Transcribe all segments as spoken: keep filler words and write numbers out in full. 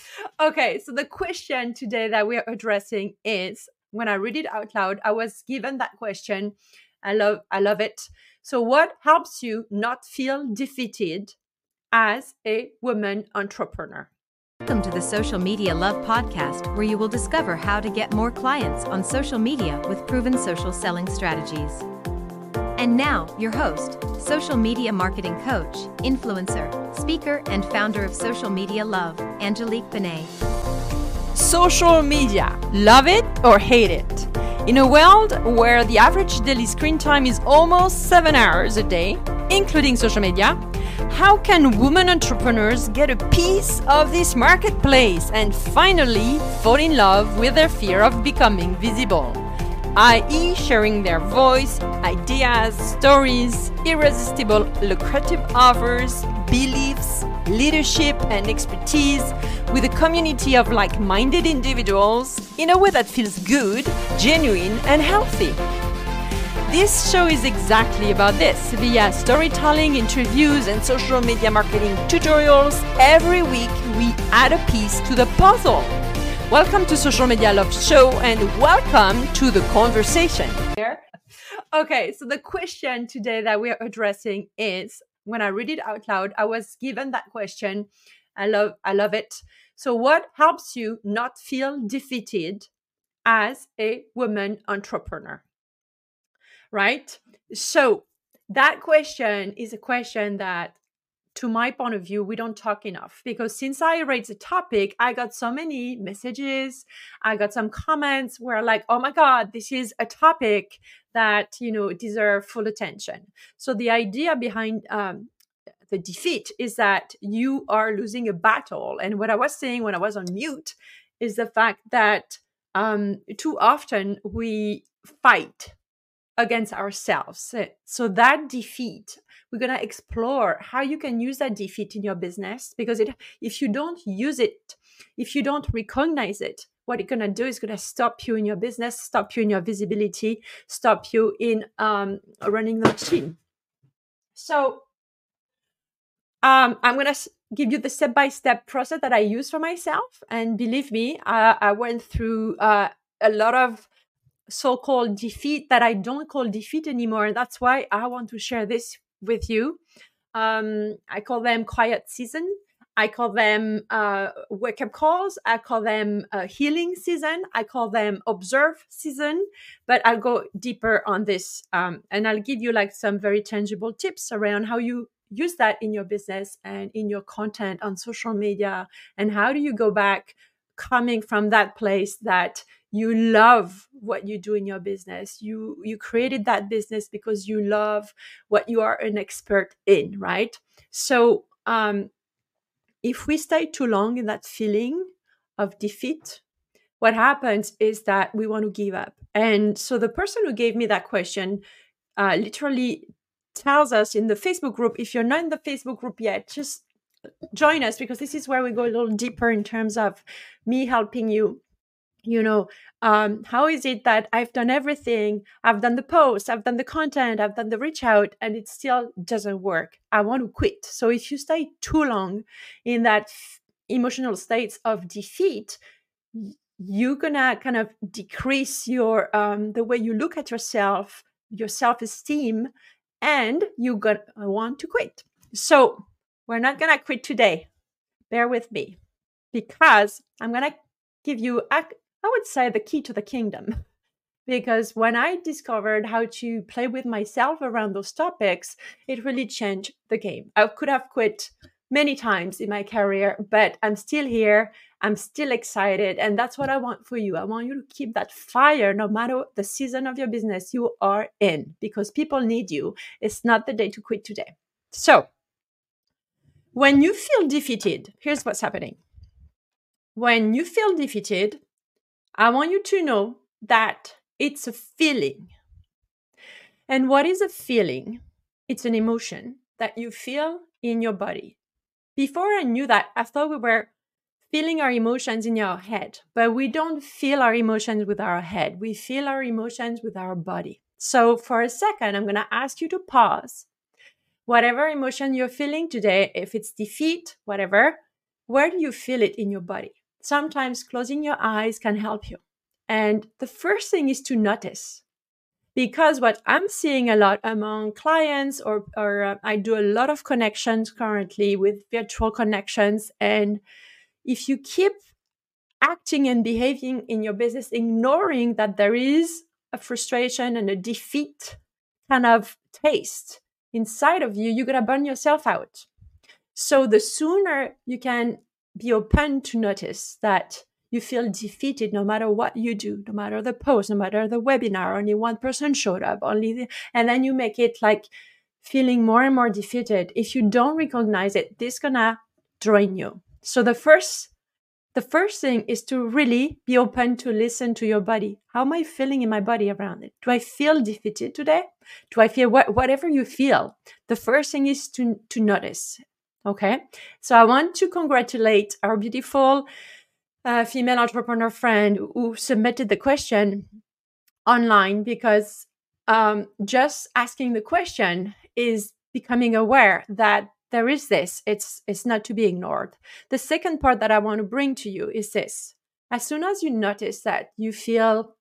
Okay, so the question today that we're addressing is, when I read it out loud, I was given that question. I love I love it. So what helps you not feel defeated as a woman entrepreneur? Welcome to the Social Media Love podcast, where you will discover how to get more clients on social media with proven social selling strategies. And now, your host, social media marketing coach, influencer, speaker, and founder of Social Media Love, Angelique Benet. Social media, love it or hate it? In a world where the average daily screen time is almost seven hours a day, including social media, how can women entrepreneurs get a piece of this marketplace and finally fall in love with their fear of becoming visible? that is sharing their voice, ideas, stories, irresistible lucrative offers, beliefs, leadership, and expertise with a community of like-minded individuals in a way that feels good, genuine, and healthy. This show is exactly about this. Via storytelling, interviews, and social media marketing tutorials, every week we add a piece to the puzzle. Welcome to Social Media Love Show and welcome to the conversation. Okay, so the question today that we're addressing is, when I read it out loud, I was given that question. I love I love it. So what helps you not feel defeated as a woman entrepreneur? Right? So that question is a question that, to my point of view, we don't talk enough, because since I raised the topic, I got so many messages. I got some comments where like, oh my God, this is a topic that, you know, deserve full attention. So the idea behind um, the defeat is that you are losing a battle. And what I was saying when I was on mute is the fact that um, too often we fight against ourselves. So that defeat, we're going to explore how you can use that defeat in your business, because it, if you don't use it, if you don't recognize it, what it's going to do is going to stop you in your business, stop you in your visibility, stop you in um, running the machine. So um, I'm going to give you the step-by-step process that I use for myself. And believe me, I, I went through uh, a lot of so-called defeat that I don't call defeat anymore. And that's why I want to share this with you. Um, I call them quiet season. I call them uh, wake-up calls. I call them uh, healing season. I call them observe season. But I'll go deeper on this. Um, and I'll give you like some very tangible tips around how you use that in your business and in your content on social media. And how do you go back coming from that place that you love what you do in your business. You you created that business because you love what you are an expert in, right? So um, if we stay too long in that feeling of defeat, what happens is that we want to give up. And so the person who gave me that question uh, literally tells us in the Facebook group, if you're not in the Facebook group yet, just join us, because this is where we go a little deeper in terms of me helping you. You know, um, how is it that I've done everything? I've done the post, I've done the content, I've done the reach out, and it still doesn't work. I want to quit. So if you stay too long in that f- emotional states of defeat, you're gonna kind of decrease your um, the way you look at yourself, your self-esteem, and you're gonna want to quit. So we're not gonna quit today. Bear with me, because I'm gonna give you a I would say the key to the kingdom. Because when I discovered how to play with myself around those topics, it really changed the game. I could have quit many times in my career, but I'm still here. I'm still excited. And that's what I want for you. I want you to keep that fire no matter the season of your business you are in, because people need you. It's not the day to quit today. So when you feel defeated, here's what's happening. When you feel defeated, I want you to know that it's a feeling. And what is a feeling? It's an emotion that you feel in your body. Before I knew that, I thought we were feeling our emotions in our head, but we don't feel our emotions with our head. We feel our emotions with our body. So for a second, I'm going to ask you to pause. Whatever emotion you're feeling today, if it's defeat, whatever, where do you feel it in your body? Sometimes closing your eyes can help you. And the first thing is to notice. Because what I'm seeing a lot among clients, or, or uh, I do a lot of connections currently with virtual connections. And if you keep acting and behaving in your business, ignoring that there is a frustration and a defeat kind of taste inside of you, you're going to burn yourself out. So the sooner you can be open to notice that you feel defeated no matter what you do, no matter the post, no matter the webinar, only one person showed up, only the, and then you make it like feeling more and more defeated. If you don't recognize it, this is gonna drain you. So the first the first thing is to really be open to listen to your body. How am I feeling in my body around it? Do I feel defeated today? Do I feel what, whatever you feel? The first thing is to, to notice. Okay. So I want to congratulate our beautiful uh, female entrepreneur friend who submitted the question online, because um, just asking the question is becoming aware that there is this. It's it's not to be ignored. The second part that I want to bring to you is this. As soon as you notice that you feel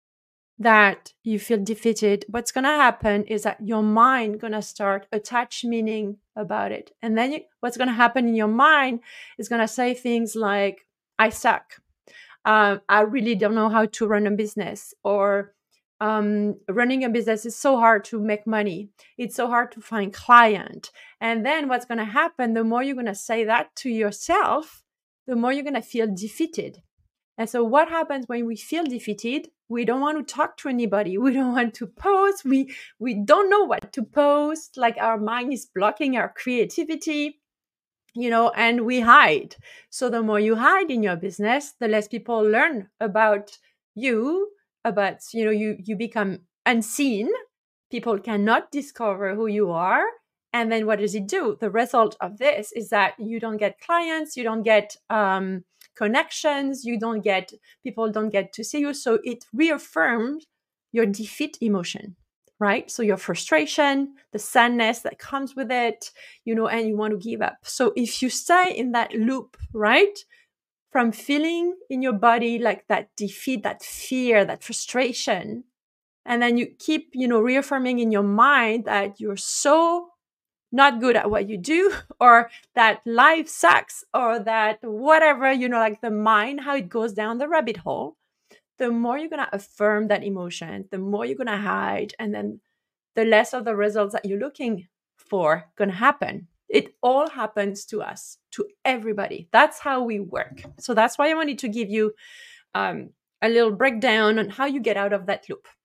that you feel defeated, what's going to happen is that your mind going to start attach meaning about it. And then you, what's going to happen in your mind is going to say things like, I suck. Uh, I really don't know how to run a business, or um, running a business is so hard to make money. It's so hard to find client. And then what's going to happen, the more you're going to say that to yourself, the more you're going to feel defeated. And so what happens when we feel defeated? We don't want to talk to anybody. We don't want to post. We, we don't know what to post. Like our mind is blocking our creativity, you know, and we hide. So the more you hide in your business, the less people learn about you, about, you know, you, you become unseen. People cannot discover who you are. And then what does it do? The result of this is that you don't get clients, you don't get um, connections, you don't get, people don't get to see you. So it reaffirms your defeat emotion, right? So your frustration, the sadness that comes with it, you know, and you want to give up. So if you stay in that loop, right, from feeling in your body like that defeat, that fear, that frustration, and then you keep, you know, reaffirming in your mind that you're so not good at what you do, or that life sucks, or that whatever, you know, like the mind, how it goes down the rabbit hole, the more you're going to affirm that emotion, the more you're going to hide, and then the less of the results that you're looking for going to happen. It all happens to us, to everybody. That's how we work. So that's why I wanted to give you um, a little breakdown on how you get out of that loop.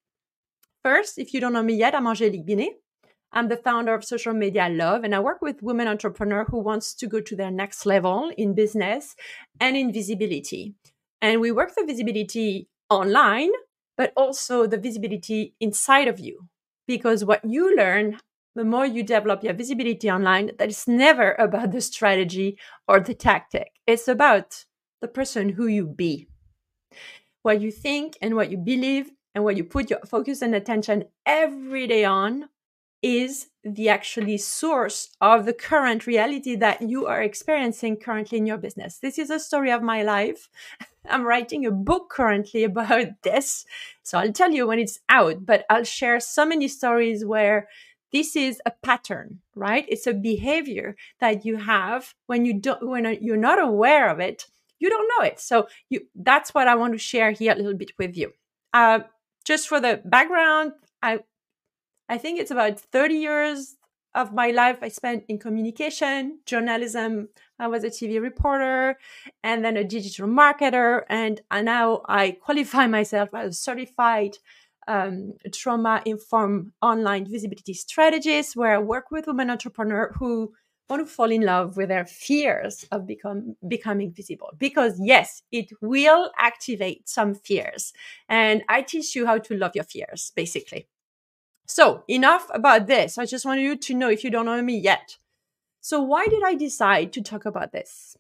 First, if you don't know me yet, I'm Angélique Binet. I'm the founder of Social Media Love, and I work with women entrepreneurs who wants to go to their next level in business and in visibility. And we work the visibility online, but also the visibility inside of you. Because what you learn, the more you develop your visibility online, that is never about the strategy or the tactic. It's about the person who you be. What you think and what you believe and what you put your focus and attention every day on is the actually source of the current reality that you are experiencing currently in your business. This is a story of my life. I'm writing a book currently about this. So I'll tell you when it's out, but I'll share so many stories where this is a pattern, right? It's a behavior that you have when you don't, when you're not aware of it, you don't know it. So you, that's what I want to share here a little bit with you. Uh, just for the background, I I think it's about thirty years of my life I spent in communication, journalism. I was a T V reporter and then a digital marketer. And now I qualify myself as a certified um, trauma-informed online visibility strategist, where I work with women entrepreneurs who want to fall in love with their fears of become, becoming visible. Because yes, it will activate some fears. And I teach you how to love your fears, basically. So enough about this. I just want you to know if you don't know me yet. So why did I decide to talk about this?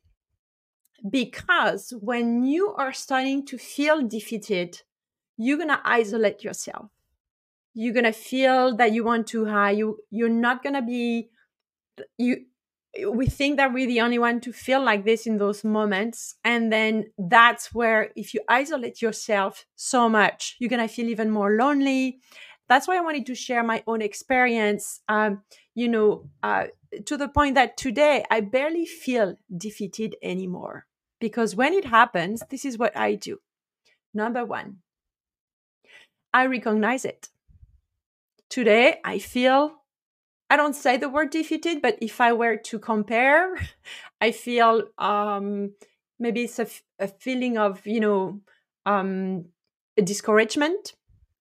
Because when you are starting to feel defeated, you're going to isolate yourself. You're going to feel that you want to hide. You, you're not going to be, you, we think that we're the only one to feel like this in those moments. And then that's where, if you isolate yourself so much, you're going to feel even more lonely. That's why I wanted to share my own experience, um, you know, uh, to the point that today I barely feel defeated anymore. Because when it happens, this is what I do. Number one, I recognize it. Today, I feel, I don't say the word defeated, but if I were to compare, I feel um, maybe it's a, f- a feeling of, you know, um, a discouragement,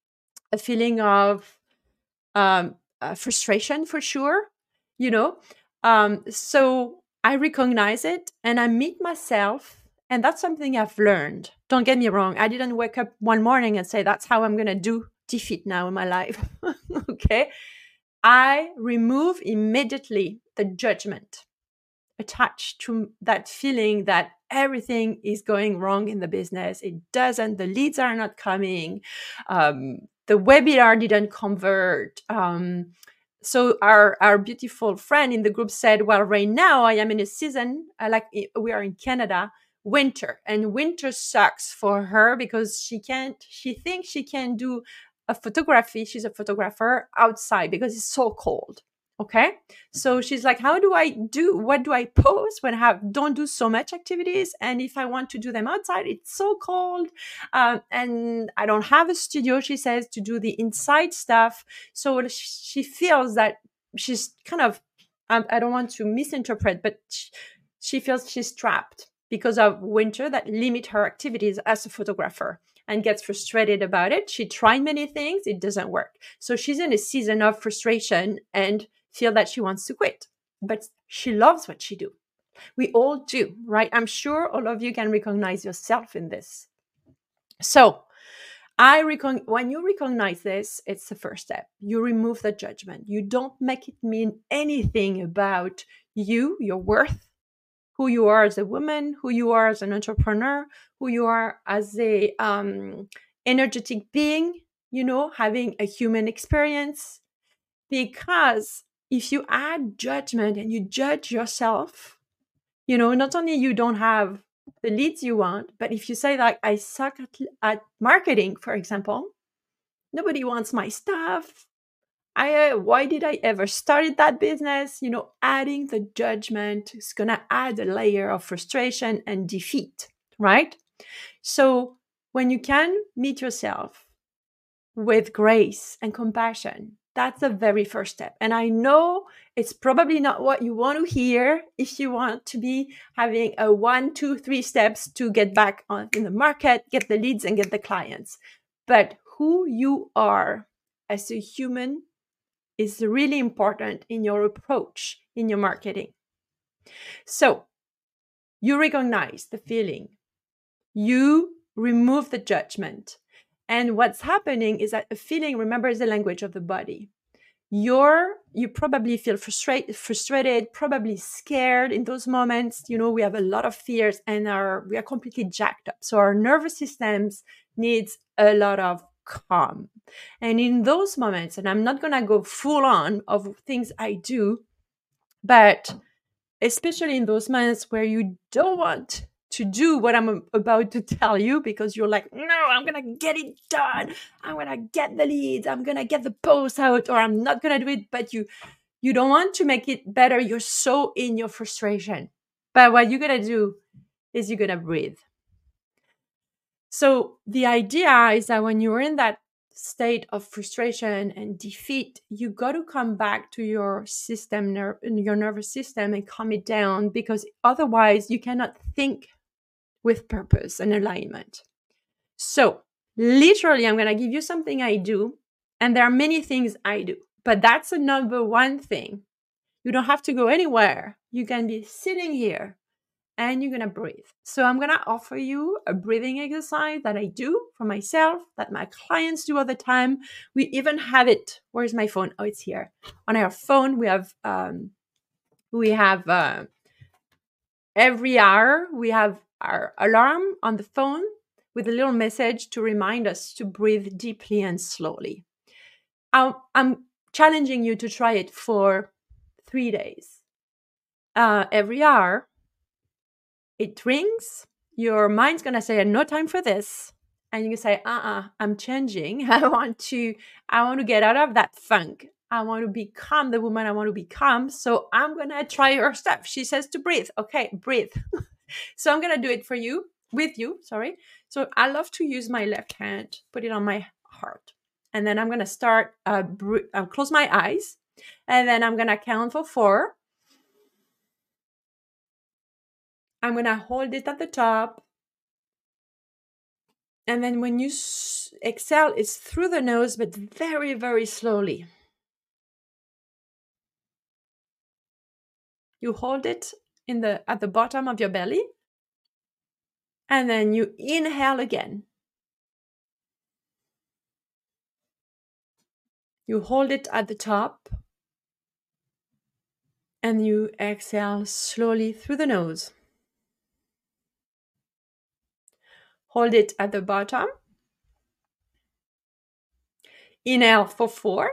a feeling of um, uh, frustration for sure, you know. Um, so I recognize it and I meet myself. And that's something I've learned. Don't get me wrong. I didn't wake up one morning and say, that's how I'm going to do defeat now in my life. Okay. I remove immediately the judgment attached to that feeling that everything is going wrong in the business. It doesn't, the leads are not coming. Um, the webinar didn't convert. Um, so our, our beautiful friend in the group said, well, right now I am in a season, uh, like we are in Canada, winter, and winter sucks for her because she can't, she thinks she can do a photography. She's a photographer outside because it's so cold. Okay. So she's like, how do I do, what do I post when I have, don't do so much activities? And if I want to do them outside, it's so cold. Um, and I don't have a studio, she says, to do the inside stuff. So she feels that she's kind of, um, I don't want to misinterpret, but she, she feels she's trapped because of winter that limit her activities as a photographer, and gets frustrated about it. She tried many things, it doesn't work. So she's in a season of frustration and feel that she wants to quit, but she loves what she do. We all do, right? I'm sure all of you can recognize yourself in this. So I recon- when you recognize this, it's the first step. You remove the judgment. You don't make it mean anything about you, your worth, who you are as a woman, who you are as an entrepreneur, who you are as a um, energetic being, you know, having a human experience. Because if you add judgment and you judge yourself, you know, not only you don't have the leads you want, but if you say like, I suck at, at marketing, for example, nobody wants my stuff. I, uh, why did I ever started that business? You know, adding the judgment is going to add a layer of frustration and defeat, right? So when you can meet yourself with grace and compassion, that's the very first step. And I know it's probably not what you want to hear if you want to be having a one, two, three steps to get back on in the market, get the leads and get the clients. But who you are as a human is really important in your approach, in your marketing. So you recognize the feeling, you remove the judgment. And what's happening is that a feeling, remember, is the language of the body. You're, you probably feel frustrated, frustrated, probably scared in those moments. You know, we have a lot of fears and our, we are completely jacked up. So our nervous systems needs a lot of calm. And in those moments, and I'm not going to go full on of things I do, but especially in those moments where you don't want to do what I'm about to tell you because you're like, no, I'm going to get it done. I'm going to get the leads. I'm going to get the post out, or I'm not going to do it. But you, you don't want to make it better. You're so in your frustration. But what you're going to do is you're going to breathe. So the idea is that when you're in that state of frustration and defeat, you got to come back to your system, ner- your nervous system, and calm it down, because otherwise you cannot think with purpose and alignment. So literally, I'm going to give you something I do, and there are many things I do, but that's the number one thing. You don't have to go anywhere. You can be sitting here and you're going to breathe. So I'm going to offer you a breathing exercise that I do for myself, that my clients do all the time. We even have it. Where's my phone? Oh, it's here. On our phone, we have, um, we have uh, every hour, we have our alarm on the phone with a little message to remind us to breathe deeply and slowly. I'm, I'm challenging you to try it for three days. uh, every hour, it rings. Your mind's going to say, no time for this. And you say, uh-uh, I'm changing. I want to, I want to get out of that funk. I want to become the woman I want to become. So I'm going to try her stuff. She says to breathe. Okay, breathe. So I'm going to do it for you, with you, sorry. So I love to use my left hand, put it on my heart. And then I'm going to start, uh, br- uh, close my eyes. And then I'm going to count for four. I'm going to hold it at the top. And then when you s- exhale, it's through the nose, but very, very slowly. You hold it in the at the bottom of your belly. And then you inhale again. You hold it at the top. And you exhale slowly through the nose. Hold it at the bottom. Inhale for four.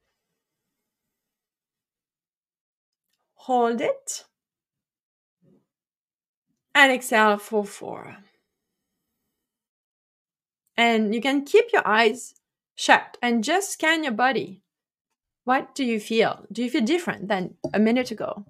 Hold it. And exhale for four. And you can keep your eyes shut and just scan your body. What do you feel? Do you feel different than a minute ago?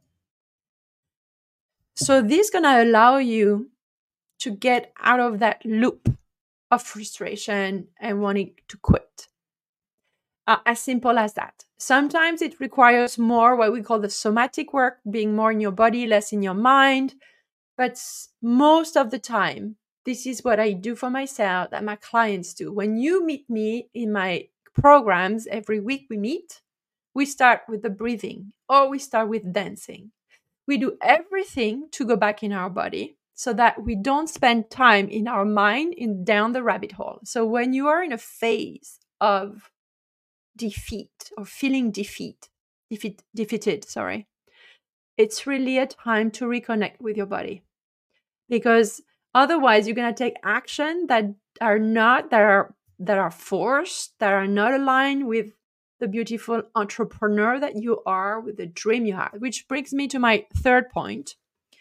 So this is going to allow you to get out of that loop of frustration and wanting to quit. Uh, as simple as that. Sometimes it requires more what we call the somatic work, being more in your body, less in your mind. But most of the time, this is what I do for myself, that my clients do. When you meet me in my programs, every week we meet, we start with the breathing or we start with dancing. We do everything to go back in our body so that we don't spend time in our mind in down the rabbit hole. So when you are in a phase of defeat or feeling defeat, defeat defeated, sorry, it's really a time to reconnect with your body. Because otherwise you're going to take action that are not, that are, that are forced, that are not aligned with the beautiful entrepreneur that you are, with the dream you have. Which brings me to my third point.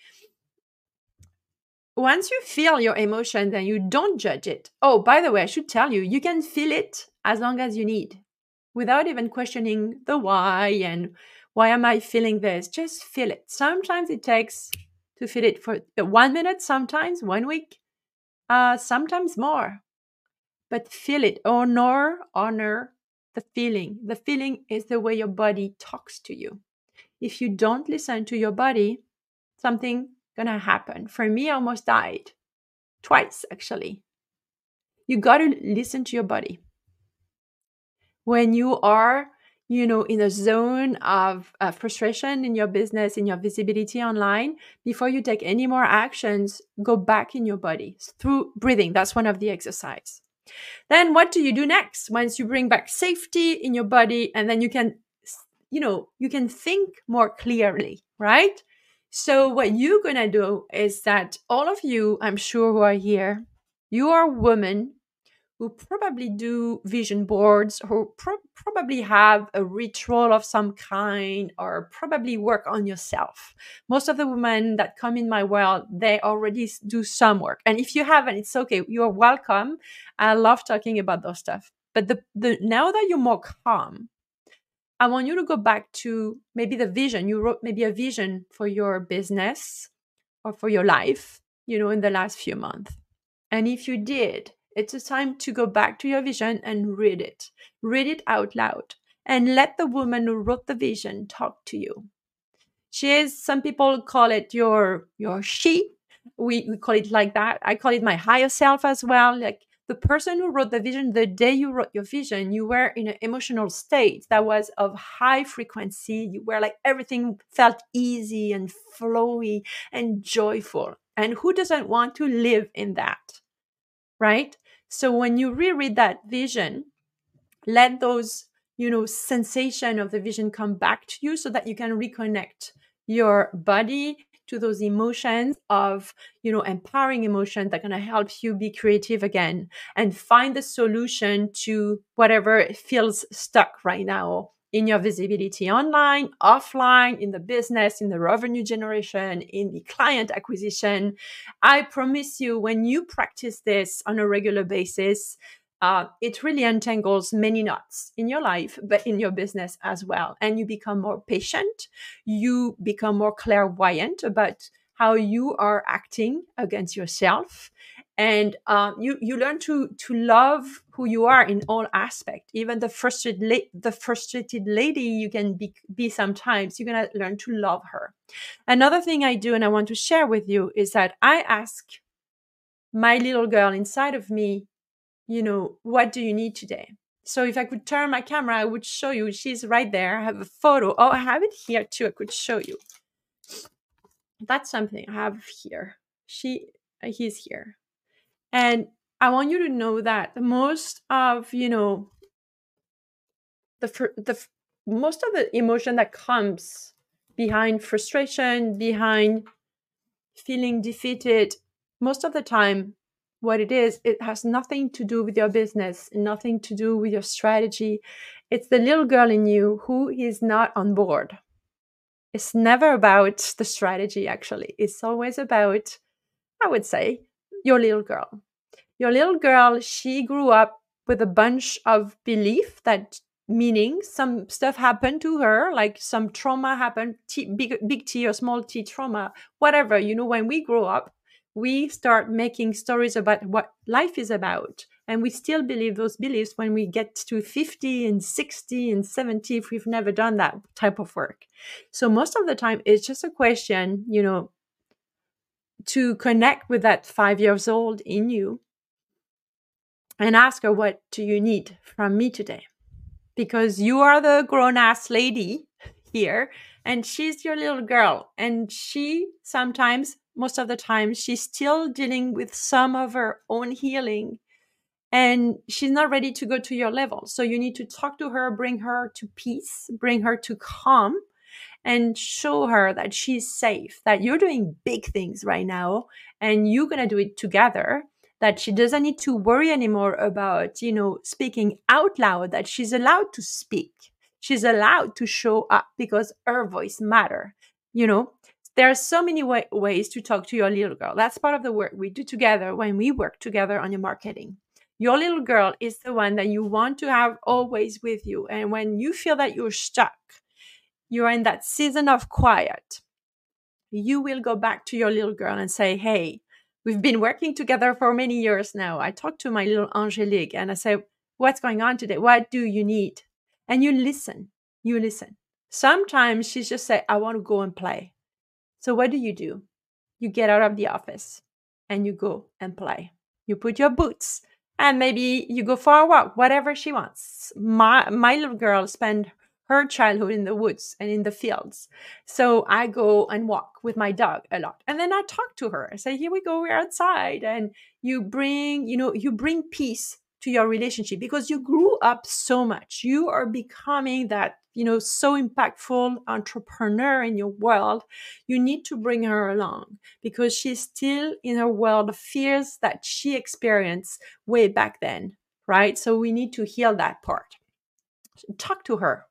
Once you feel your emotions and you don't judge it. Oh, by the way, I should tell you, you can feel it as long as you need, without even questioning the why and why am I feeling this? Just feel it. Sometimes it takes to feel it for one minute, sometimes one week, uh, sometimes more. But feel it. Honor, honor the feeling. The feeling is the way your body talks to you. If you don't listen to your body, something gonna happen. For me, I almost died. Twice, actually. You gotta listen to your body. When you are, you know, in a zone of uh, frustration in your business, in your visibility online, before you take any more actions, go back in your body through breathing. That's one of the exercises. Then what do you do next? Once you bring back safety in your body, and then you can, you know, you can think more clearly, right? So what you're going to do is that all of you, I'm sure, who are here, you are women who probably do vision boards, who pro- probably have a ritual of some kind, or probably work on yourself. Most of the women that come in my world, they already do some work. And if you haven't, it's okay. You're welcome. I love talking about those stuff. But the, the now that you're more calm, I want you to go back to maybe the vision. You wrote maybe a vision for your business or for your life, you know, in the last few months. And if you did, it's a time to go back to your vision and read it. Read it out loud and let the woman who wrote the vision talk to you. She is, some people call it your, your she. We, we call it like that. I call it my higher self as well. Like the person who wrote the vision, the day you wrote your vision, you were in an emotional state that was of high frequency. You were like, everything felt easy and flowy and joyful. And who doesn't want to live in that? Right? So when you reread that vision, let those, you know, sensation of the vision come back to you so that you can reconnect your body to those emotions of, you know, empowering emotions that are going to help you be creative again and find the solution to whatever feels stuck right now in your visibility online, offline, in the business, in the revenue generation, in the client acquisition. I promise you, when you practice this on a regular basis, uh, it really untangles many knots in your life, but in your business as well. And you become more patient. You become more clairvoyant about how you are acting against yourself. And uh, you you learn to to love who you are in all aspects. Even the frustrated la- the frustrated lady you can be, be sometimes, you're gonna learn to love her. Another thing I do, and I want to share with you, is that I ask my little girl inside of me, you know, what do you need today? So if I could turn my camera, I would show you. She's right there. I have a photo. Oh, I have it here too. I could show you. That's something I have here. She, he's here. And I want you to know that most of, you know, the the most of the emotion that comes behind frustration, behind feeling defeated, most of the time, what it is, it has nothing to do with your business, nothing to do with your strategy. It's the little girl in you who is not on board. It's never about the strategy, actually. It's always about, I would say, your little girl. Your little girl, she grew up with a bunch of belief that, meaning some stuff happened to her, like some trauma happened, T, big, big T or small T trauma, whatever. You know, when we grow up, we start making stories about what life is about. And we still believe those beliefs when we get to fifty and sixty and seventy, if we've never done that type of work. So most of the time, it's just a question, you know, to connect with that five years old in you and ask her, what do you need from me today? Because you are the grown-ass lady here, and she's your little girl. And she sometimes, most of the time, she's still dealing with some of her own healing. And she's not ready to go to your level. So you need to talk to her, bring her to peace, bring her to calm, and show her that she's safe, that you're doing big things right now, and you're going to do it together. That she doesn't need to worry anymore about, you know, speaking out loud, that she's allowed to speak. She's allowed to show up because her voice matters. You know, there are so many way- ways to talk to your little girl. That's part of the work we do together when we work together on your marketing. Your little girl is the one that you want to have always with you. And when you feel that you're stuck, you're in that season of quiet, you will go back to your little girl and say, hey, we've been working together for many years now. I talked to my little Angelique and I say, what's going on today? What do you need? And you listen. You listen. Sometimes she just say, I want to go and play. So what do you do? You get out of the office and you go and play. You put your boots and maybe you go for a walk, whatever she wants. My, my little girl spend her childhood in the woods and in the fields. So I go and walk with my dog a lot. And then I talk to her. I say, here we go, we're outside. And you bring, you know, you bring peace to your relationship because you grew up so much. You are becoming that, you know, so impactful entrepreneur in your world. You need to bring her along because she's still in her world of fears that she experienced way back then, right? So we need to heal that part. Talk to her.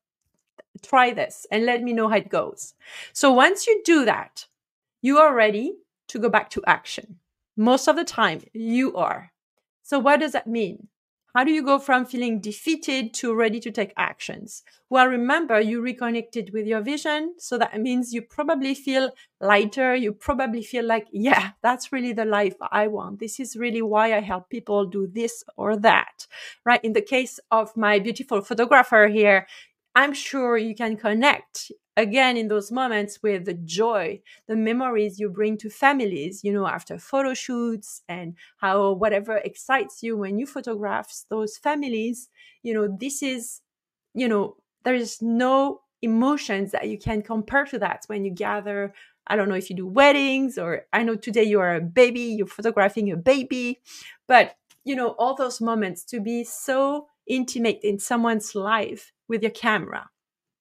Try this and let me know how it goes. So once you do that, you are ready to go back to action. Most of the time, you are. So what does that mean? How do you go from feeling defeated to ready to take actions? Well, remember, you reconnected with your vision. So that means you probably feel lighter. You probably feel like, yeah, that's really the life I want. This is really why I help people do this or that, right? In the case of my beautiful photographer here, I'm sure you can connect again in those moments with the joy, the memories you bring to families, you know, after photo shoots and how whatever excites you when you photograph those families, you know, this is, you know, there is no emotions that you can compare to that when you gather. I don't know if you do weddings or I know today you are a baby, you're photographing a baby, but you know, all those moments to be so intimate in someone's life with your camera.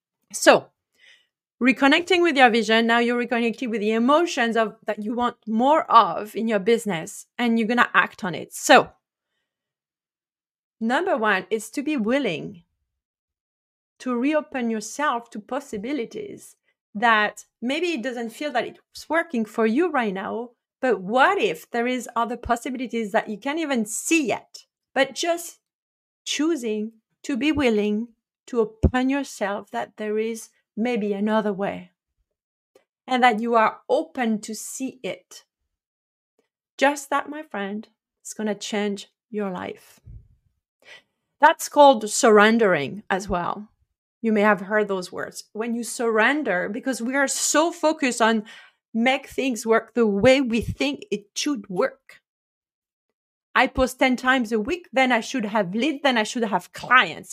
So reconnecting with your vision, now you're reconnecting with the emotions of that you want more of in your business and you're going to act on it. So number one is to be willing to reopen yourself to possibilities that maybe it doesn't feel that it's working for you right now, but what if there is other possibilities that you can't even see yet, but just choosing to be willing to open yourself that there is maybe another way and that you are open to see it. Just that, my friend, is going to change your life. That's called surrendering as well. You may have heard those words. When you surrender, because we are so focused on make things work the way we think it should work. I post ten times a week, then I should have leads, then I should have clients.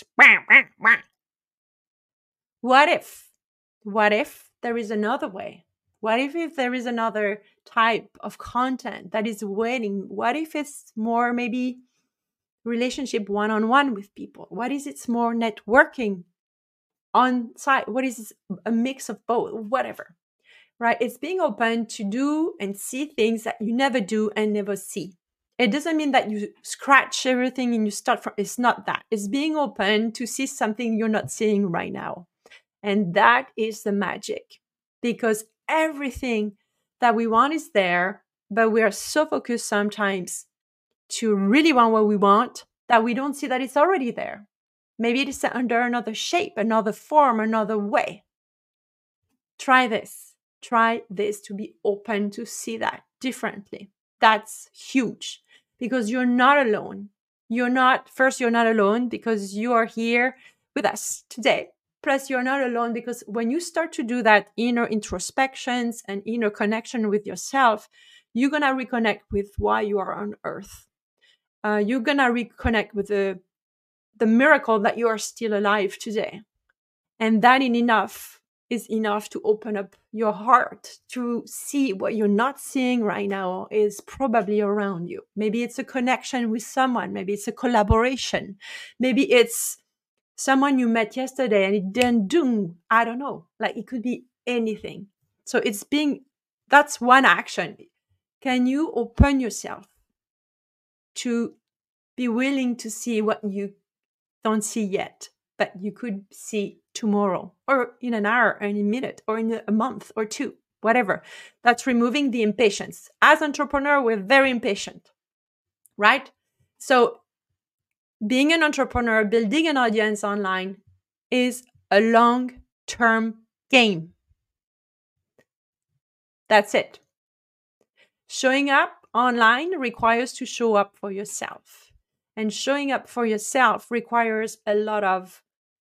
What if? What if there is another way? What if, if there is another type of content that is waiting? What if it's more maybe relationship one-on-one with people? What is it's more networking on site? What is a mix of both? Whatever, right? It's being open to do and see things that you never do and never see. It doesn't mean that you scratch everything and you start from, it's not that. It's being open to see something you're not seeing right now. And that is the magic, because everything that we want is there, but we are so focused sometimes to really want what we want that we don't see that it's already there. Maybe it is under another shape, another form, another way. Try this. Try this to be open to see that differently. That's huge because you're not alone. You're not, first, you're not alone because you are here with us today. Plus, you're not alone because when you start to do that inner introspections and inner connection with yourself, you're going to reconnect with why you are on earth. Uh, you're going to reconnect with the the miracle that you are still alive today. And that in enough is enough to open up your heart to see what you're not seeing right now is probably around you. Maybe it's a connection with someone. Maybe it's a collaboration. Maybe it's someone you met yesterday and it didn't do, I don't know. Like it could be anything. So it's being, that's one action. Can you open yourself to be willing to see what you don't see yet, but you could see tomorrow or in an hour or in a minute or in a month or two, whatever. That's removing the impatience. As entrepreneur, we're very impatient, right? So being an entrepreneur, building an audience online is a long-term game. That's it. Showing up online requires to show up for yourself. And showing up for yourself requires a lot of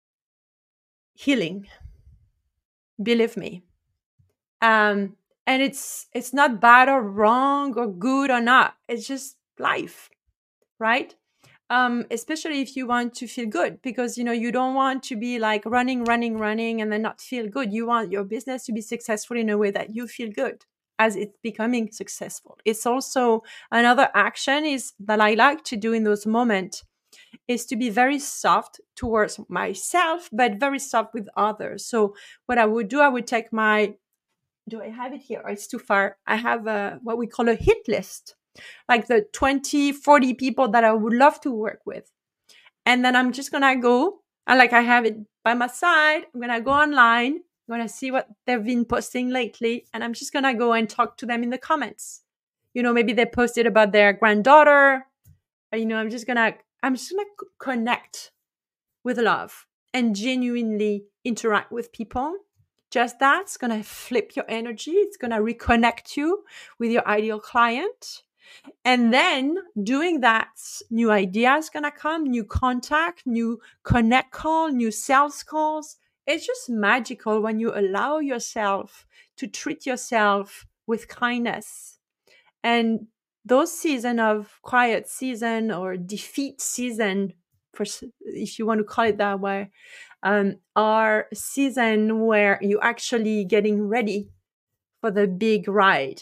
healing. Believe me. Um, and it's it's not bad or wrong or good or not. It's just life, right? Um, especially if you want to feel good, because you know you don't want to be like running, running, running, and then not feel good. You want your business to be successful in a way that you feel good as it's becoming successful. It's also another action is that I like to do in those moments is to be very soft towards myself, but very soft with others. So what I would do, I would take my, do I have it here? Or it's too far. I have a, what we call a hit list, like the twenty, forty people that I would love to work with. And then I'm just going to go, and like I have it by my side, I'm going to go online. I'm going to see what they've been posting lately. And I'm just going to go and talk to them in the comments. You know, maybe they posted about their granddaughter. Or, you know, I'm just going to, I'm just going to connect with love and genuinely interact with people. Just that's going to flip your energy. It's going to reconnect you with your ideal client. And then doing that, new ideas going to come, new contact, new connect call, new sales calls. It's just magical when you allow yourself to treat yourself with kindness. And those season of quiet season or defeat season, for, if you want to call it that way, um, are season where you're actually getting ready for the big ride.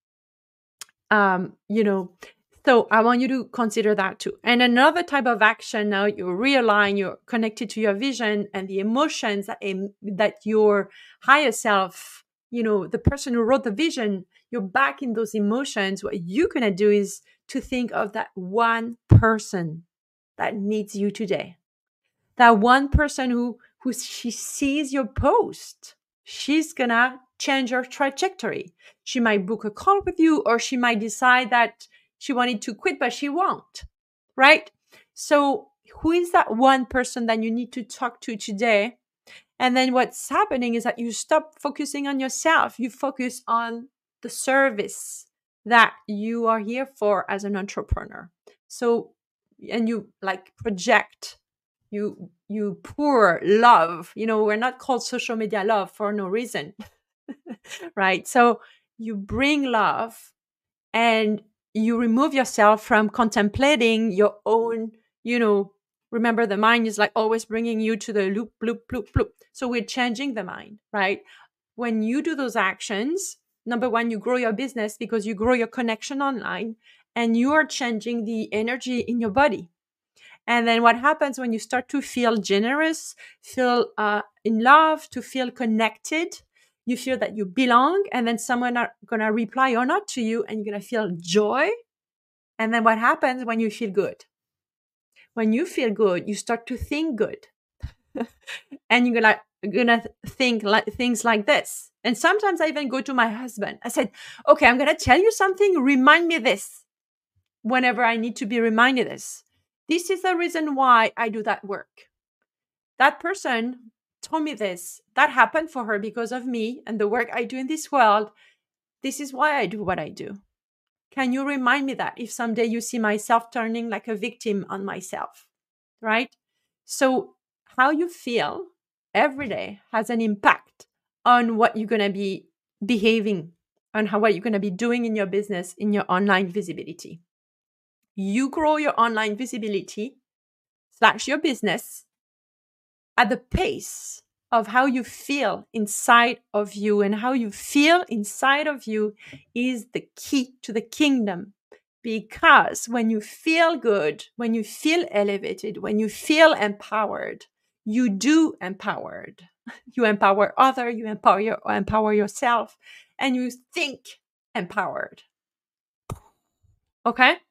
Um, you know, so I want you to consider that too. And another type of action, now you realign, you're connected to your vision and the emotions that, that your higher self, you know, the person who wrote the vision, you're back in those emotions. What you're going to do is to think of that one person that needs you today. That one person who, who she sees your post, she's gonna change your trajectory. She might book a call with you, or she might decide that she wanted to quit, but she won't, right? So who is that one person that you need to talk to today? And then what's happening is that you stop focusing on yourself. You focus on the service that you are here for as an entrepreneur. So, and you like project, you, you pour love. You know, we're not called social media love for no reason, right? So you bring love and you remove yourself from contemplating your own, you know, remember the mind is like always bringing you to the loop, loop, loop, loop. So we're changing the mind, right? When you do those actions, number one, you grow your business because you grow your connection online and you are changing the energy in your body. And then what happens when you start to feel generous, feel uh, in love, to feel connected, you feel that you belong, and then someone are going to reply or not to you, and you're going to feel joy. And then what happens when you feel good? When you feel good, you start to think good. And you're gonna, gonna think like things like this. And sometimes I even go to my husband. I said, okay, I'm going to tell you something. Remind me this whenever I need to be reminded this. This is the reason why I do that work. That person told me this. That happened for her because of me and the work I do in this world. This is why I do what I do. Can you remind me that if someday you see myself turning like a victim on myself, right? So how you feel every day has an impact on what you're going to be behaving, on how what you're going to be doing in your business, in your online visibility. You grow your online visibility slash your business at the pace of how you feel inside of you, and how you feel inside of you is the key to the kingdom. Because when you feel good, when you feel elevated, when you feel empowered, you do empowered. You empower others, you empower, your, empower yourself, and you think empowered. Okay?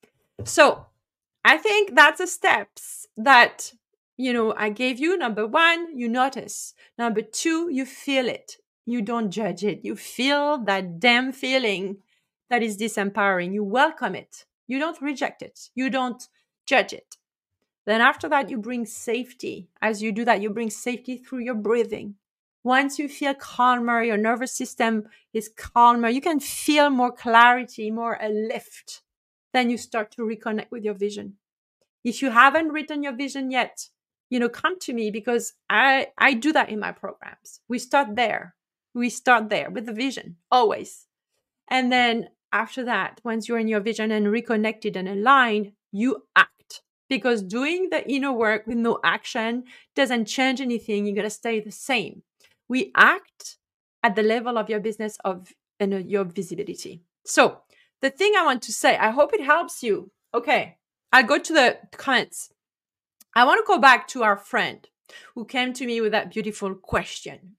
So I think that's the steps that, you know, I gave you. Number one, you notice. Number two, you feel it. You don't judge it. You feel that damn feeling that is disempowering. You welcome it. You don't reject it. You don't judge it. Then after that, you bring safety. As you do that, you bring safety through your breathing. Once you feel calmer, your nervous system is calmer, you can feel more clarity, more a lift. Then you start to reconnect with your vision. If you haven't written your vision yet, you know, come to me, because I, I do that in my programs. We start there. We start there with the vision, always. And then after that, once you're in your vision and reconnected and aligned, you act. Because doing the inner work with no action doesn't change anything. You're going to stay the same. We act at the level of your business, of and uh, your visibility. So the thing I want to say, I hope it helps you. Okay, I'll go to the comments. I want to go back to our friend who came to me with that beautiful question.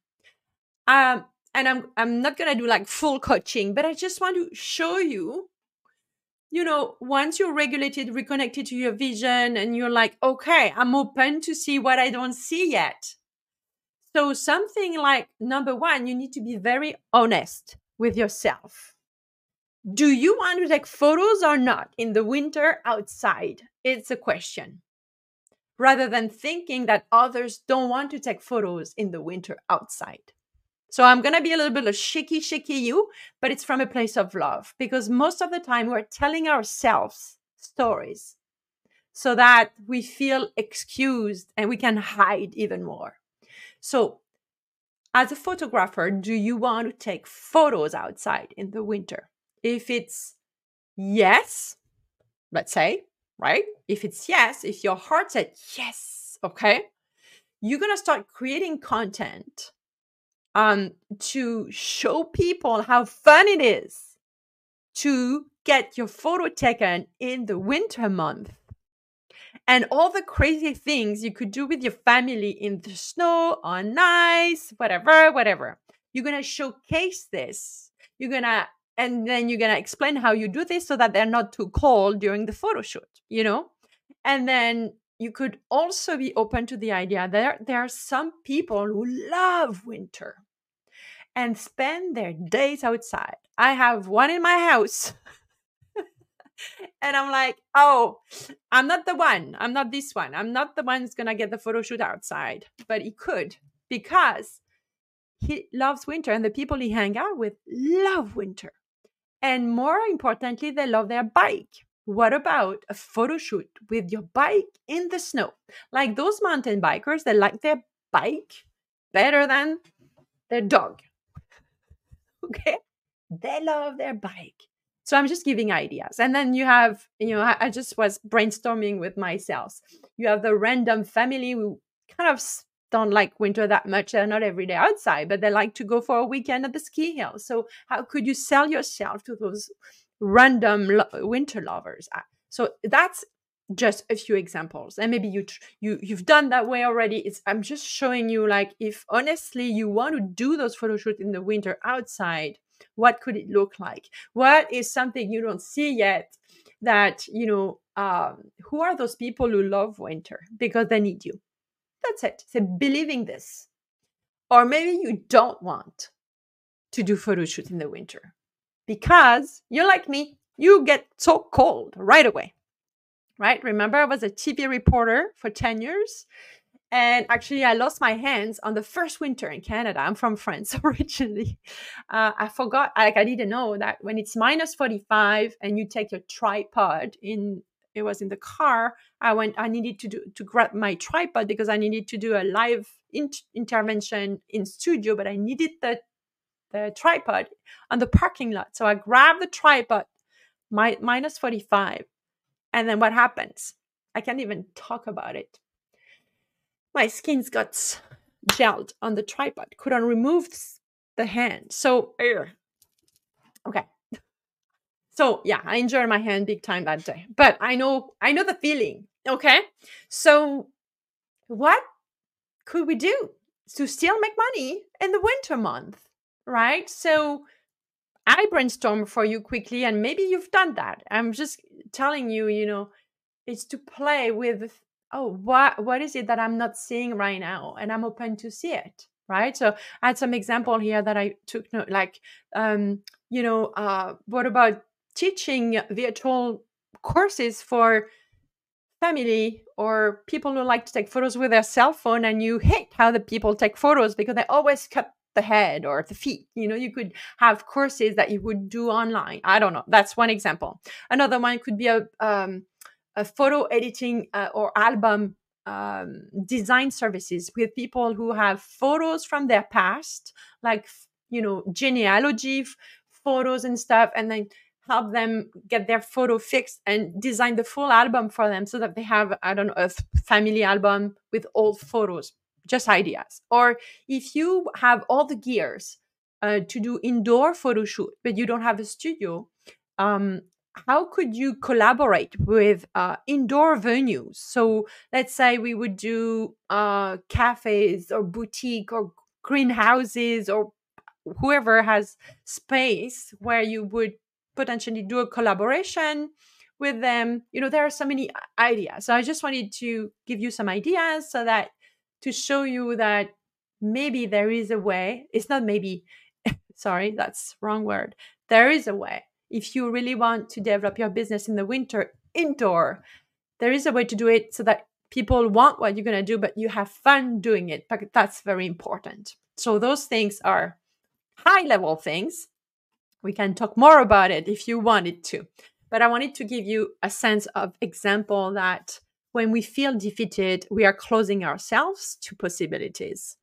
Um, and I'm I'm not going to do like full coaching, but I just want to show you, you know, once you're regulated, reconnected to your vision, and you're like, okay, I'm open to see what I don't see yet. So something like, number one, you need to be very honest with yourself. Do you want to take photos or not in the winter outside? It's a question. Rather than thinking that others don't want to take photos in the winter outside. So I'm going to be a little bit of shaky, shaky you, but it's from a place of love, because most of the time we're telling ourselves stories so that we feel excused and we can hide even more. So as a photographer, do you want to take photos outside in the winter? If it's yes, let's say, right? If it's yes, if your heart said yes, okay, you're going to start creating content um, to show people how fun it is to get your photo taken in the winter month. And all the crazy things you could do with your family in the snow, on ice, whatever, whatever. You're going to showcase this. You're going to, and then you're going to explain how you do this so that they're not too cold during the photo shoot, you know? And then you could also be open to the idea that there are some people who love winter and spend their days outside. I have one in my house. And I'm like, oh, I'm not the one. I'm not this one. I'm not the one who's going to get the photo shoot outside. But he could, because he loves winter, and the people he hang out with love winter. And more importantly, they love their bike. What about a photo shoot with your bike in the snow? Like those mountain bikers, they like their bike better than their dog. Okay? They love their bike. So I'm just giving ideas. And then you have, you know, I, I just was brainstorming with myself. You have the random family who kind of don't like winter that much. They're not every day outside, but they like to go for a weekend at the ski hill. So how could you sell yourself to those random lo- winter lovers? So that's just a few examples. And maybe you, you, you've done that way already. It's, I'm just showing you, like, if honestly you want to do those photo shoots in the winter outside, what could it look like? What is something you don't see yet that, you know, um, who are those people who love winter because they need you? That's it. So believing this. Or maybe you don't want to do photo shoots in the winter because you're like me, you get so cold right away, right? Remember, I was a T V reporter for ten years. And actually, I lost my hands on the first winter in Canada. I'm from France originally. Uh, I forgot, like I didn't know that when it's minus forty-five and you take your tripod in, it was in the car. I went, I needed to do, to grab my tripod because I needed to do a live in, intervention in studio, but I needed the, the tripod on the parking lot. So I grabbed the tripod, my, minus forty-five. And then what happens? I can't even talk about it. My skin's got gelled on the tripod. Couldn't remove the hand. So, okay. So yeah, I enjoyed my hand big time that day. But I know, I know the feeling. Okay. So what could we do to still make money in the winter month? Right? So I brainstorm for you quickly, and maybe you've done that. I'm just telling you, you know, it's to play with, oh, what what is it that I'm not seeing right now? And I'm open to see it, right? So I had some example here that I took note, like, um, you know, uh, what about teaching virtual courses for family or people who like to take photos with their cell phone, and you hate how the people take photos because they always cut the head or the feet. You know, you could have courses that you would do online. I don't know. That's one example. Another one could be a um, a photo editing uh, or album um, design services with people who have photos from their past, like, you know, genealogy f- photos and stuff, and then help them get their photo fixed and design the full album for them so that they have, I don't know, a family album with old photos. Just ideas. Or if you have all the gears uh, to do indoor photo shoot, but you don't have a studio, um, how could you collaborate with uh, indoor venues? So let's say we would do uh, cafes or boutique or greenhouses or whoever has space where you would potentially do a collaboration with them. You know, there are so many ideas. So I just wanted to give you some ideas so that to show you that maybe there is a way. It's not maybe, sorry, that's wrong word. There is a way. If you really want to develop your business in the winter indoor, there is a way to do it so that people want what you're going to do, but you have fun doing it. But that's very important. So those things are high level things. We can talk more about it if you wanted to. But I wanted to give you a sense of example that when we feel defeated, we are closing ourselves to possibilities.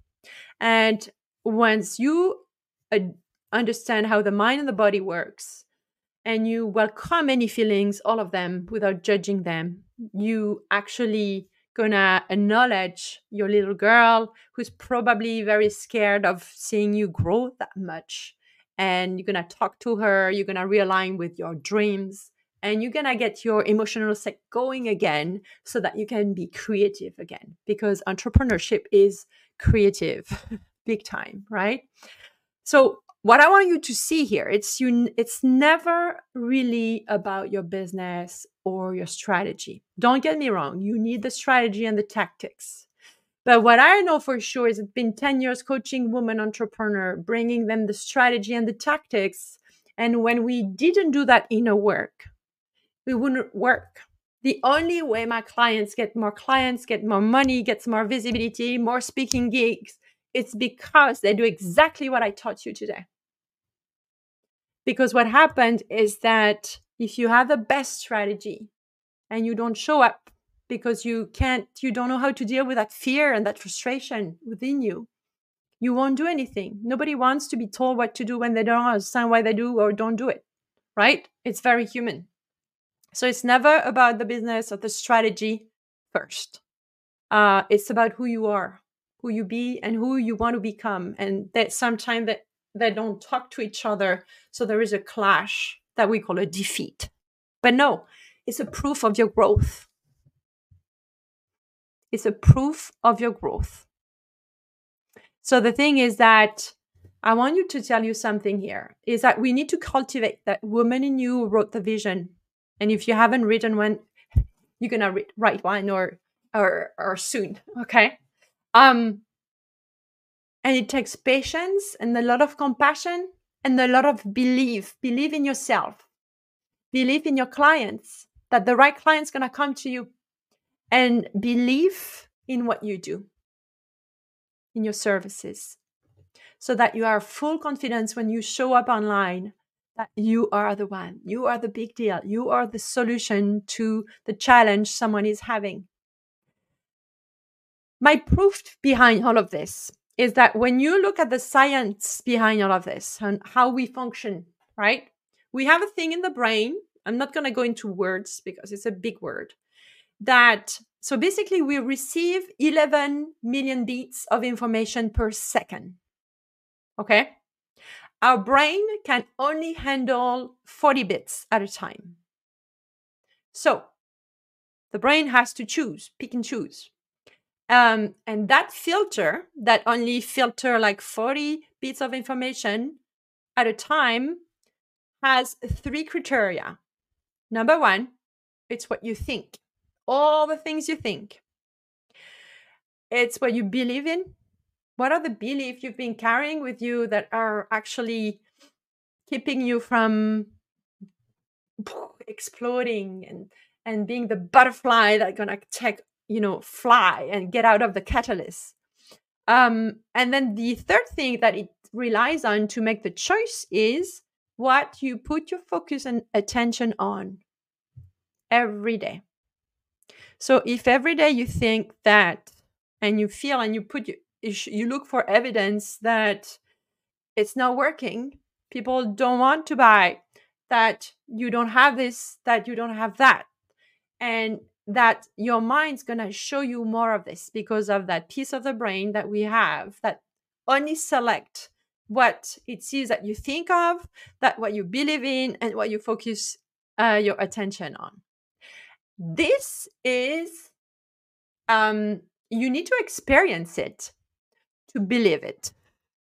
And once you uh, understand how the mind and the body works, and you welcome any feelings, all of them, without judging them, you actually gonna acknowledge your little girl who's probably very scared of seeing you grow that much. And you're gonna talk to her, you're gonna realign with your dreams, and you're going to get your emotional set going again so that you can be creative again, because entrepreneurship is creative, big time, right? So what I want you to see here, it's you it's never really about your business or your strategy. Don't get me wrong, you need the strategy and the tactics. But what I know for sure is it's been ten years coaching women entrepreneur, bringing them the strategy and the tactics. And when we didn't do that inner work, we wouldn't work. The only way my clients get more clients, get more money, gets more visibility, more speaking gigs, it's because they do exactly what I taught you today. Because what happened is that if you have the best strategy and you don't show up because you can't, you don't know how to deal with that fear and that frustration within you, you won't do anything. Nobody wants to be told what to do when they don't understand why they do or don't do it, right? It's very human. So it's never about the business or the strategy first. Uh, it's about who you are, who you be, and who you want to become. And that sometimes that they don't talk to each other. So there is a clash that we call a defeat. But no, it's a proof of your growth. It's a proof of your growth. So the thing is that I want you to tell you something here, is that we need to cultivate that woman in you who wrote the vision. And if you haven't written one, you're going to write one or, or, or soon. Okay. Um, and it takes patience and a lot of compassion and a lot of belief. Believe in yourself. Believe in your clients, that the right client's going to come to you. And believe in what you do, in your services, so that you are full confidence when you show up online that you are the one, you are the big deal, you are the solution to the challenge someone is having. My proof behind all of this is that when you look at the science behind all of this and how we function, right? We have a thing in the brain. I'm not going to go into words because it's a big word. That, so basically we receive eleven million bits of information per second. Okay? Our brain can only handle forty bits at a time. So the brain has to choose, pick and choose. Um, and that filter, that only filter like forty bits of information at a time, has three criteria. Number one, it's what you think. All the things you think. It's what you believe in. What are the beliefs you've been carrying with you that are actually keeping you from exploding and, and being the butterfly that's going to take, you know, fly and get out of the catalyst? Um, and then the third thing that it relies on to make the choice is what you put your focus and attention on every day. So if every day you think that, and you feel and you put, you, you look for evidence that it's not working, people don't want to buy, that you don't have this, that you don't have that, and that your mind's going to show you more of this because of that piece of the brain that we have that only select what it sees that you think of, that what you believe in, and what you focus uh, your attention on. This is, um, you need to experience it to believe it.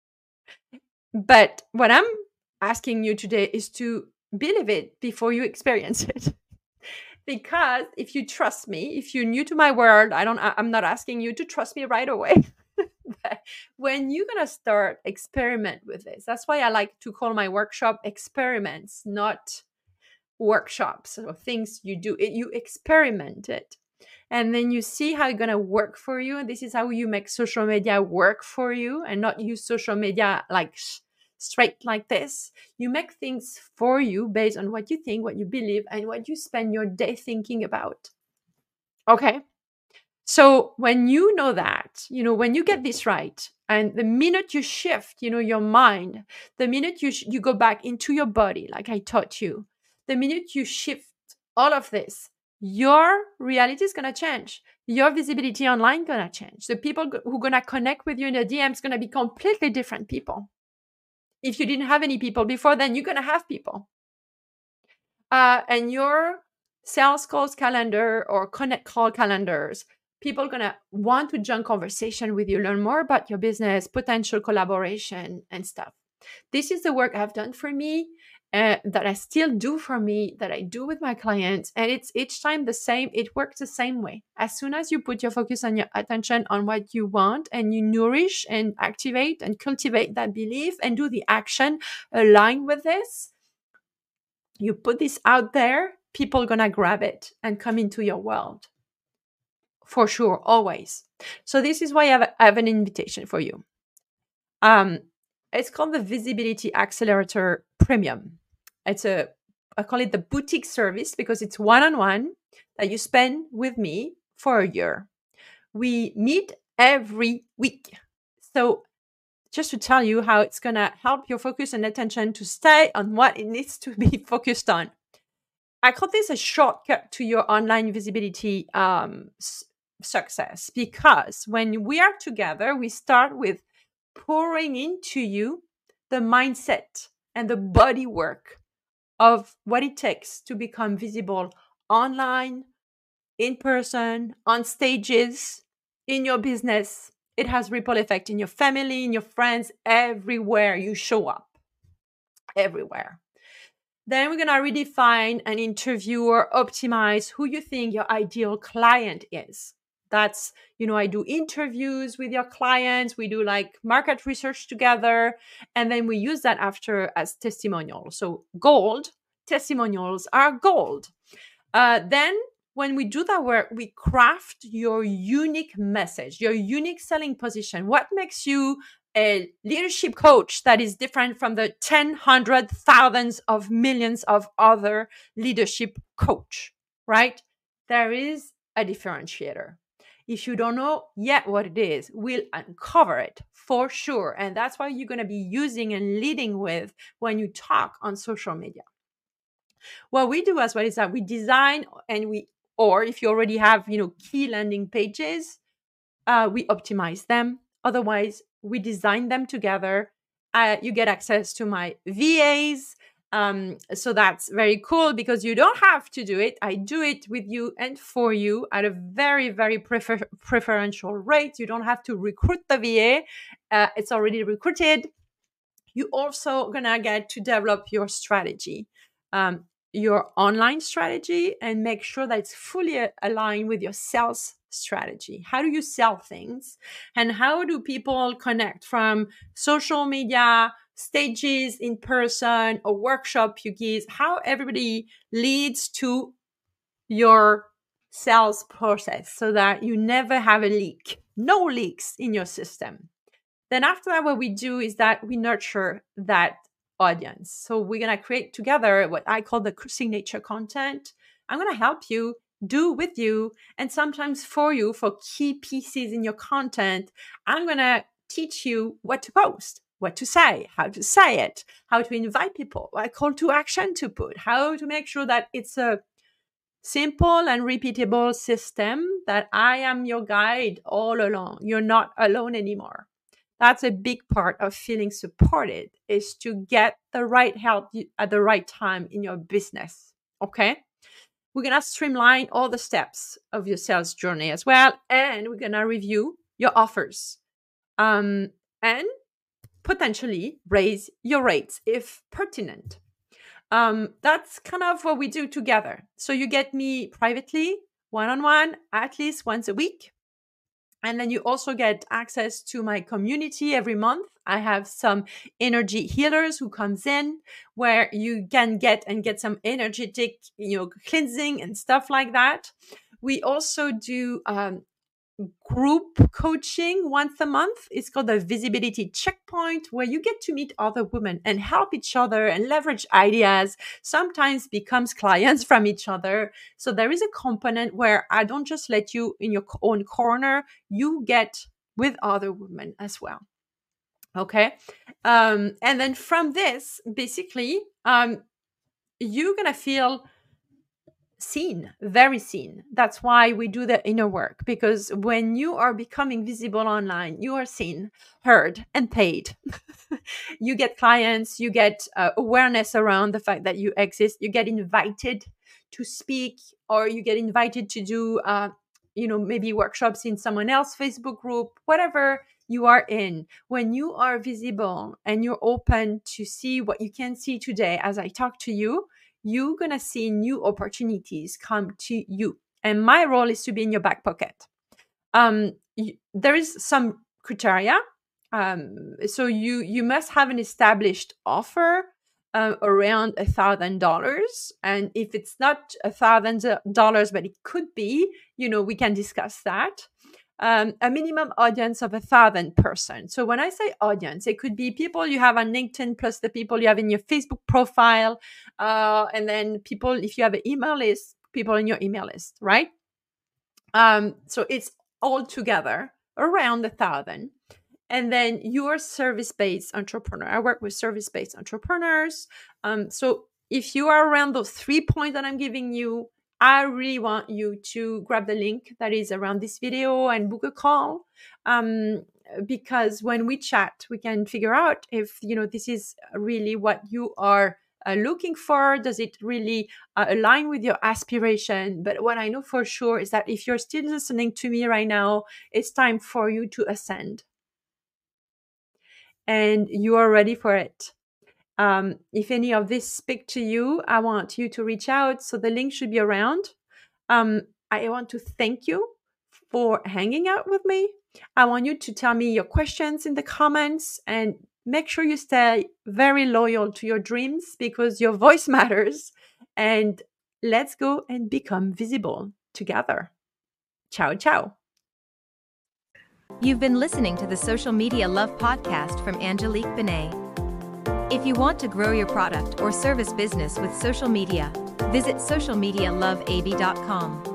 But what I'm asking you today is to believe it before you experience it. Because if you trust me, if you're new to my world, I don't, I'm not asking you to trust me right away. But when you're going to start experiment with this, that's why I like to call my workshop experiments, not workshops or things you do. It, you experiment it. And then you see how it's going to work for you. And this is how you make social media work for you and not use social media like sh- straight like this. You make things for you based on what you think, what you believe, and what you spend your day thinking about. Okay. So when you know that, you know, when you get this right, and the minute you shift, you know, your mind, the minute you sh- you go back into your body, like I taught you, the minute you shift all of this, your reality is going to change. Your visibility online is going to change. The people who are going to connect with you in the D Ms going to be completely different people. If you didn't have any people before, then you're going to have people. Uh, and your sales calls calendar or connect call calendars, people are going to want to join conversation with you, learn more about your business, potential collaboration and stuff. This is the work I've done for me, uh, that I still do for me, that I do with my clients. And it's each time the same. It works the same way. As soon as you put your focus and your attention on what you want, and you nourish and activate and cultivate that belief and do the action aligned with this, you put this out there, people are going to grab it and come into your world. For sure, always. So this is why I have, I have an invitation for you. Um, it's called the Visibility Accelerator Premium. It's a, I call it the boutique service because it's one-on-one that you spend with me for a year. We meet every week. So just to tell you how it's going to help your focus and attention to stay on what it needs to be focused on. I call this a shortcut to your online visibility um, s- success, because when we are together, we start with pouring into you the mindset and the body work of what it takes to become visible online, in person, on stages, in your business. It has ripple effect in your family, in your friends, everywhere you show up, everywhere. Then we're going to redefine and interview or optimize who you think your ideal client is. That's, you know, I do interviews with your clients. We do like market research together. And then we use that after as testimonials. So gold, testimonials are gold. Uh, then when we do that work, we craft your unique message, your unique selling position. What makes you a leadership coach that is different from the ten, hundred, thousands of millions of other leadership coach, right? There is a differentiator. If you don't know yet what it is, we'll uncover it for sure. And that's what you're going to be using and leading with when you talk on social media. What we do as well is that we design and we, or if you already have, you know, key landing pages, uh, we optimize them. Otherwise, we design them together. Uh, you get access to my V As. Um, so that's very cool because you don't have to do it. I do it with you and for you at a very, very prefer- preferential rate. You don't have to recruit the V A. Uh, it's already recruited. You also gonna get to develop your strategy, um, your online strategy, and make sure that it's fully aligned with your sales strategy. How do you sell things? And how do people connect from social media, stages, in person, a workshop you give? How everybody leads to your sales process so that you never have a leak, no leaks in your system. Then after that, what we do is that we nurture that audience. So we're going to create together what I call the signature content. I'm going to help you, do with you, and sometimes for you for key pieces in your content. I'm going to teach you what to post, what to say, how to say it, how to invite people, what call to action to put, how to make sure that it's a simple and repeatable system, that I am your guide all along. You're not alone anymore. That's a big part of feeling supported, is to get the right help at the right time in your business. Okay. We're going to streamline all the steps of your sales journey as well. And we're going to review your offers, um, and potentially raise your rates if pertinent. Um, that's kind of what we do together. So you get me privately, one-on-one, at least once a week. And then you also get access to my community every month. I have some energy healers who comes in where you can get and get some energetic, you know, cleansing and stuff like that. We also do um, group coaching once a month. It's called the Visibility Checkpoint, where you get to meet other women and help each other and leverage ideas, sometimes becomes clients from each other. So there is a component where I don't just let you in your own corner, you get with other women as well. Okay. Um, and then from this, basically, um, you're going to feel seen, very seen. That's why we do the inner work, because when you are becoming visible online, you are seen, heard, and paid. You get clients, you get uh, awareness around the fact that you exist, you get invited to speak, or you get invited to do, uh, you know, maybe workshops in someone else's Facebook group, whatever you are in, when you are visible and you're open to see what you can see today as I talk to you, you're going to see new opportunities come to you. And my role is to be in your back pocket. Um, you, there is some criteria. Um, so you, you must have an established offer uh, around a thousand dollars. And if it's not a thousand dollars, but it could be, you know, we can discuss that. Um, a minimum audience of a thousand person. So when I say audience, it could be people you have on LinkedIn plus the people you have in your Facebook profile. Uh, and then people, if you have an email list, people in your email list, right? Um, so it's all together around a thousand. And then you're a service-based entrepreneur. I work with service-based entrepreneurs. Um, so if you are around those three points that I'm giving you, I really want you to grab the link that is around this video and book a call. Um, because when we chat, we can figure out if, you know, this is really what you are uh, looking for. Does it really uh, align with your aspiration? But what I know for sure is that if you're still listening to me right now, it's time for you to ascend. And you are ready for it. Um, if any of this speak to you, I want you to reach out. So the link should be around. Um, I want to thank you for hanging out with me. I want you to tell me your questions in the comments and make sure you stay very loyal to your dreams because your voice matters. And let's go and become visible together. Ciao, ciao. You've been listening to the Social Media Love podcast from Angelique Benet. If you want to grow your product or service business with social media, visit social media love a b dot com.